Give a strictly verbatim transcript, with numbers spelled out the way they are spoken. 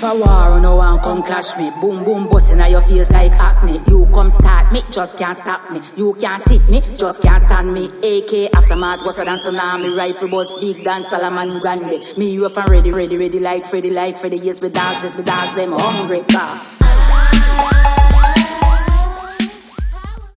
If a war, no one come clash me. Boom, boom, bustin' at your face like hackney. You come start me, just can't stop me. You can't sit me, just can't stand me. A K aftermath, what's a dance tsunami. Rifle bust, big dance, Salaman Grande. Me rough and ready, ready, ready like Freddy, like Freddy. Yes, we dance, yes, we dance, them hungry car.